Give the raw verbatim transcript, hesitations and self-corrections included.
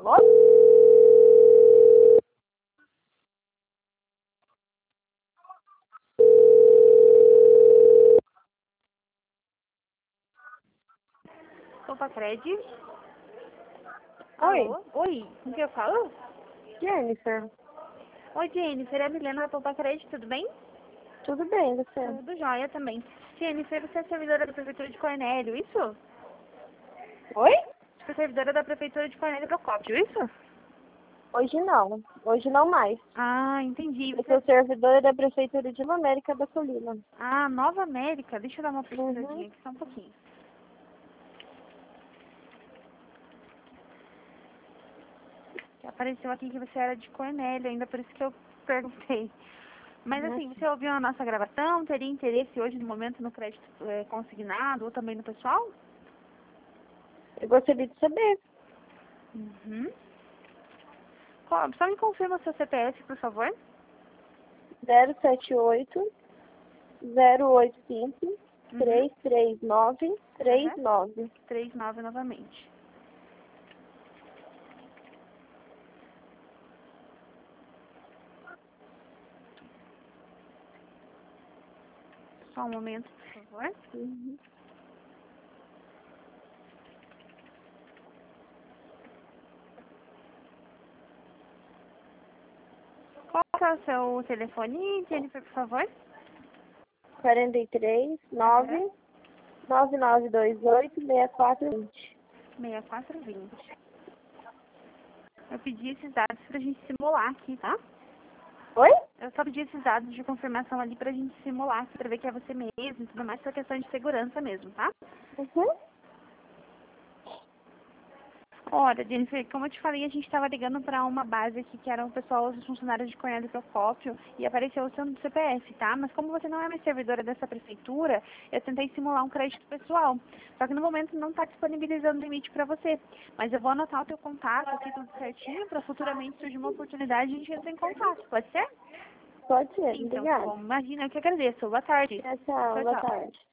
Oi? Opa, Cred? Oi, Alô? Oi, com quem eu falo? Jennifer. Oi, Jennifer, é a Milena da Poupa Cred, tudo bem? Tudo bem, você? Tudo jóia também. Jennifer, você é servidora da Prefeitura de Cornélio, isso? Oi? Você é servidora da Prefeitura de Cornélio Procópio, isso? Hoje não. Hoje não mais. Ah, entendi. Eu Você... sou servidora da Prefeitura de Nova América da Colina. Ah, Nova América. Deixa eu dar uma Uhum. pesquisadinha aqui só um pouquinho. Apareceu aqui que você era de Cornélio, ainda por isso que eu perguntei. Mas Uhum. assim, você ouviu a nossa gravação? Teria interesse hoje no momento no crédito eh, consignado ou também no pessoal? Eu gostaria de saber. Uhum. Qual- Só me confirma o seu C P F, por favor. zero sete oito, zero oito cinco, Uhum. três três nove, três Aham. nove. três nove novamente. Só um momento, por favor. Uhum. Qual que é o seu telefone, Jennifer, por favor? quarenta e três, Aham. nove, nove nove dois oito, seis quatro dois zero. seis quatro dois zero. Eu pedi esses dados pra gente simular aqui, tá? Oi? Eu só pedi esses dados de confirmação ali pra gente simular aqui, pra ver que é você mesmo e tudo mais, por questão de segurança mesmo, tá? Uhum. Olha, Jennifer, como eu te falei, a gente estava ligando para uma base aqui que eram o pessoal, os funcionários de Cornélio Procópio, e apareceu o seu C P F, tá? Mas como você não é mais servidora dessa prefeitura, eu tentei simular um crédito pessoal. Só que no momento não está disponibilizando limite para você. Mas eu vou anotar o teu contato aqui tudo certinho, para futuramente surgir uma oportunidade e a gente entra em contato, pode ser? Pode ser, Então, tá obrigada. bom. Imagina, eu que agradeço. Boa tarde. Tchau, tchau. Tchau, Boa tchau. tarde.